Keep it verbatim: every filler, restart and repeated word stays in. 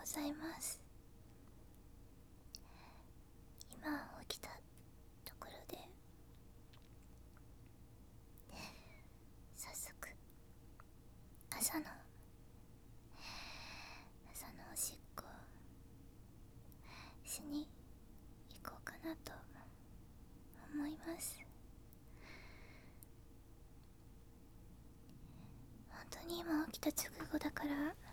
ございます。今起きたところで早速朝の朝のおしっこしに行こうかなと思います。本当に今起きた直後だから